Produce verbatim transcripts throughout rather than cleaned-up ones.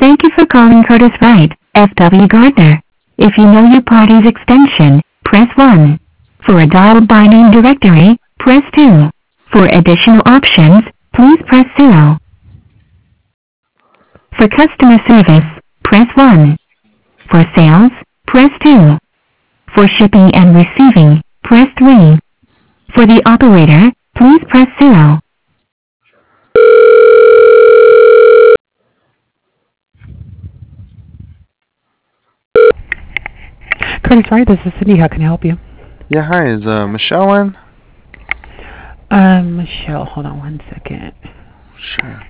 Thank you for calling Curtis Wright, F W Gardner. If you know your party's extension, press one. For a dial by name directory, press two. For additional options, please press zero. For customer service, press one. For sales, press two. For shipping and receiving, press three. For the operator, please press zero. Curtis Wright, this is Cindy. How can I help you? Yeah, hi. Is uh, Michelle in? Um, Michelle, hold on one second. Sure.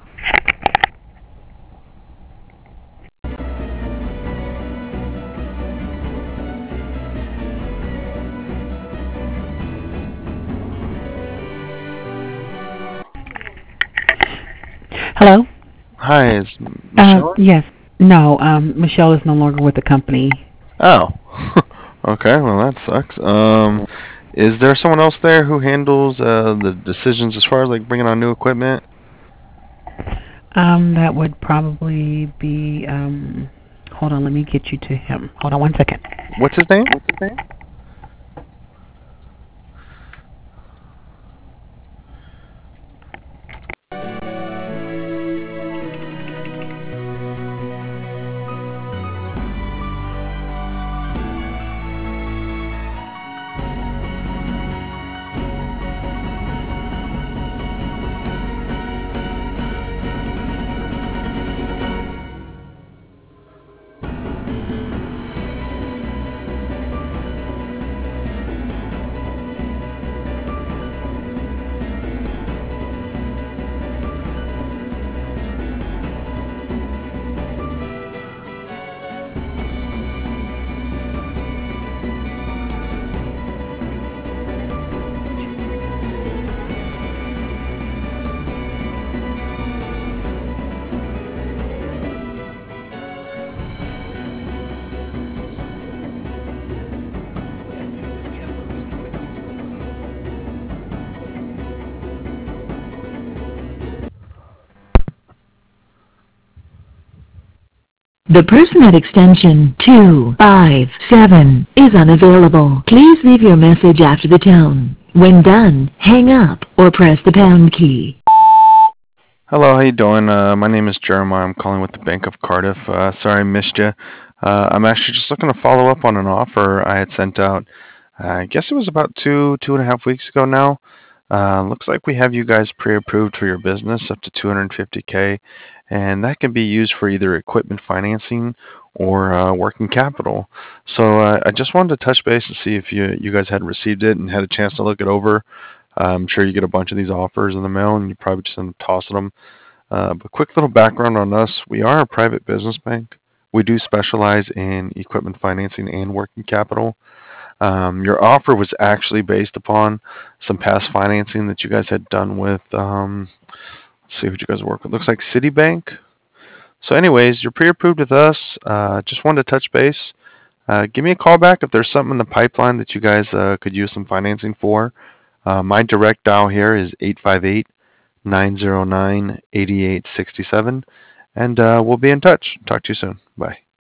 Hello? Hi, is Uh, Michelle in? yes. No, um, Michelle is no longer with the company. Oh. Okay, well that sucks. Um, is there someone else there who handles uh, the decisions as far as like bringing on new equipment? Um, that would probably be, um, hold on, let me get you to him. Hold on one second. What's his name? The person at extension two five seven is unavailable. Please leave your message after the tone. When done, hang up or press the pound key. Hello, how you doing? Uh, my name is Jeremiah. I'm calling with the Bank of Cardiff. Uh, sorry I missed you. Uh, I'm actually just looking to follow up on an offer I had sent out. Uh, I guess it was about two, two and a half weeks ago now. Uh, looks like we have you guys pre-approved for your business up to two hundred fifty K, and that can be used for either equipment financing or uh, working capital. So uh, I just wanted to touch base and see if you you guys had received it and had a chance to look it over. Uh, I'm sure you get a bunch of these offers in the mail, and you probably just end up tossing them. Uh, but quick little background on us: we are a private business bank. We do specialize in equipment financing and working capital. Um, your offer was actually based upon some past financing that you guys had done with, um, let's see what you guys work with. Looks like Citibank. So, anyways, you're pre-approved with us. Uh, just wanted to touch base. Uh, give me a call back if there's something in the pipeline that you guys uh, could use some financing for. Uh, my direct dial here is eight five eight, nine zero nine, eight eight six seven, and uh, we'll be in touch. Talk to you soon. Bye.